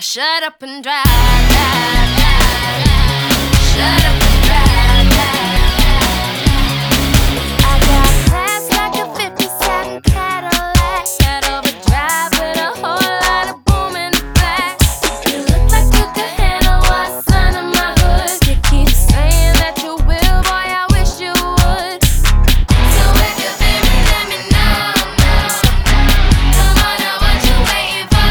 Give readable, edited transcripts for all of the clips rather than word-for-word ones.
Now shut up and drive, drive, drive, drive. Shut up and drive, drive, drive. I got class like a 57 Cadillac, that overdrive with a whole lot of boom in the back. You look like you could handle what's under my hood. You keep saying that you will, boy, I wish you would. So if you feel me, let me know. Come on now, what you waiting for?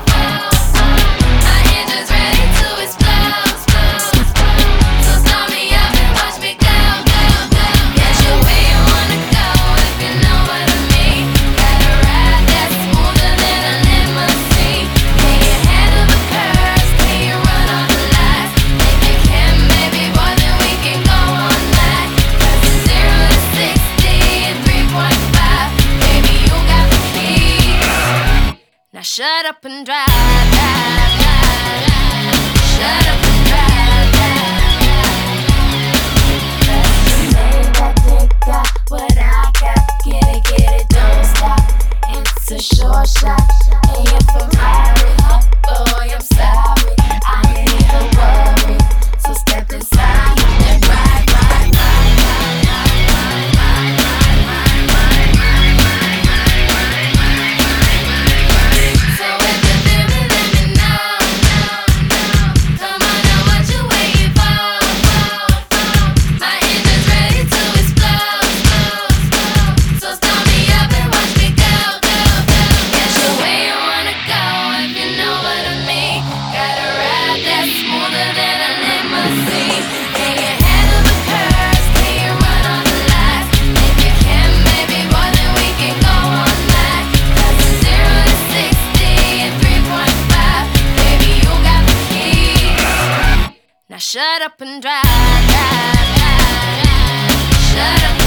My engine's ready to explode. So start me up and watch me go, go, go. Get you where you wanna go, if you know what I mean. Got a ride that's smoother than a limousine. Can you handle the curves? Can you run all the lights? If you can, baby boy, then we can go all night. 'Cause it's 0 to 60 in 3.5. Baby, you got the key. Now shut up and drive, drive, drive, drive. Shut up and drive, drive, drive, drive. That dick got what I got. Get it, don't stop. It's a short shot. And you're from high up, boy, I'm sorry. I ain't even worried. So step inside and ride, ride, ride, ride, ride, ride, ride, ride, ride, ride, ride. So if you feel me, let me know. Come on now, what you waiting for? My engine's ready to explode. So start me up and watch me go, go, go. Get you where you wanna go, if you know what I mean. Got a ride that's smoother than a limousine. Can you handle the curves? Can you run all the lights? If you can, baby boy, then we can go all night. 'Cause it's 0 to 60 in 3.5. Baby, you got the key. Now shut up and drive, drive, drive, drive. Shut up.